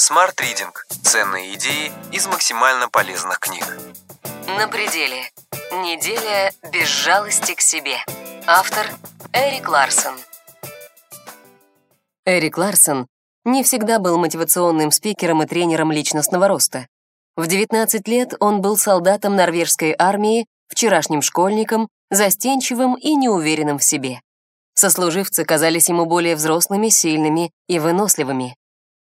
Smart Reading. Ценные идеи из максимально полезных книг. На пределе. Неделя без жалости к себе. Автор Эрик Ларсон. Эрик Ларсон не всегда был мотивационным спикером и тренером личностного роста. В 19 лет он был солдатом норвежской армии, вчерашним школьником, застенчивым и неуверенным в себе. Сослуживцы казались ему более взрослыми, сильными и выносливыми.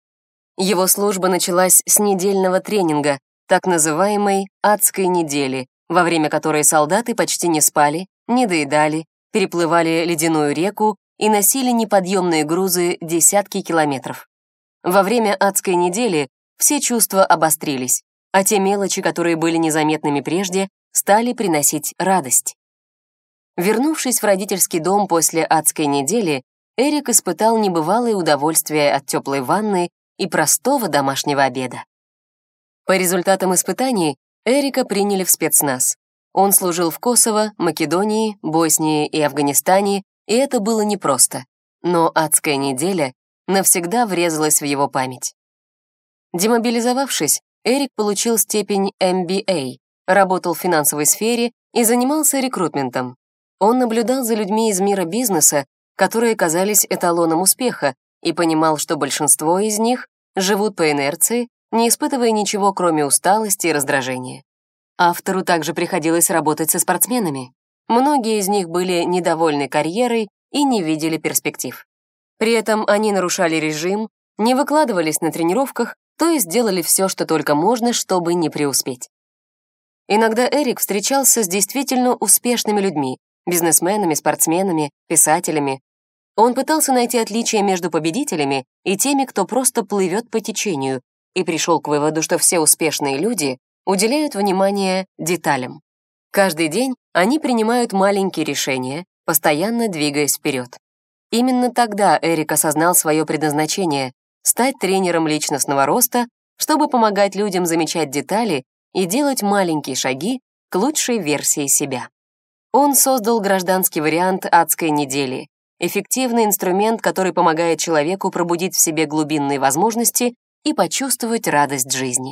Его служба началась с недельного тренинга, так называемой «адской недели», во время которой солдаты почти не спали, не доедали, переплывали ледяную реку и носили неподъемные грузы десятки километров. Во время адской недели все чувства обострились, а те мелочи, которые были незаметными прежде, стали приносить радость. Вернувшись в родительский дом после адской недели, Эрик испытал небывалое удовольствие от теплой ванны и простого домашнего обеда. По результатам испытаний Эрика приняли в спецназ. Он служил в Косово, Македонии, Боснии и Афганистане, и это было непросто. Но адская неделя навсегда врезалась в его память. Демобилизовавшись, Эрик получил степень MBA, работал в финансовой сфере и занимался рекрутментом. Он наблюдал за людьми из мира бизнеса, которые казались эталоном успеха, и понимал, что большинство из них живут по инерции, не испытывая ничего, кроме усталости и раздражения. Автору также приходилось работать со спортсменами. Многие из них были недовольны карьерой и не видели перспектив. При этом они нарушали режим, не выкладывались на тренировках, то есть делали все, что только можно, чтобы не преуспеть. Иногда Эрик встречался с действительно успешными людьми, бизнесменами, спортсменами, писателями. Он пытался найти отличия между победителями и теми, кто просто плывет по течению, и пришел к выводу, что все успешные люди уделяют внимание деталям. Каждый день они принимают маленькие решения, постоянно двигаясь вперед. Именно тогда Эрик осознал свое предназначение — стать тренером личностного роста, чтобы помогать людям замечать детали и делать маленькие шаги к лучшей версии себя. Он создал гражданский вариант адской недели, эффективный инструмент, который помогает человеку пробудить в себе глубинные возможности и почувствовать радость жизни.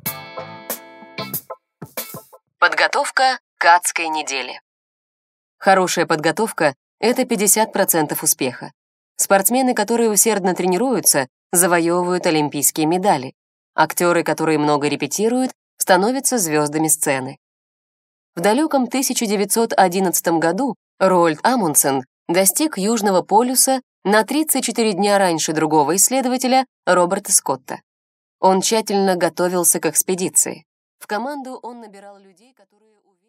Подготовка к адской неделе. Хорошая подготовка — это 50% успеха. Спортсмены, которые усердно тренируются, завоевывают олимпийские медали. Актеры, которые много репетируют, становятся звездами сцены. В далеком 1911 году Роальд Амундсен достиг Южного полюса на 34 дня раньше другого исследователя Роберта Скотта. Он тщательно готовился к экспедиции. В команду он набирал людей, которые